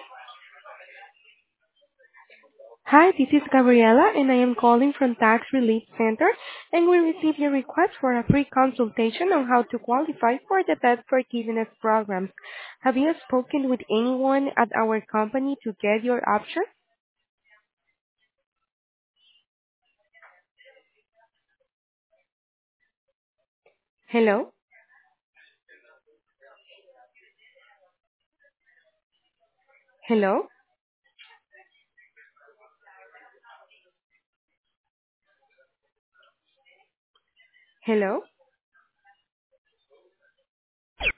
Hi, this is Gabriela, and I am calling from Tax Relief Center, and we received your request for a free consultation on how to qualify for the debt forgiveness program. Have you spoken with anyone at our company to get your option? Hello? Hello? Hello?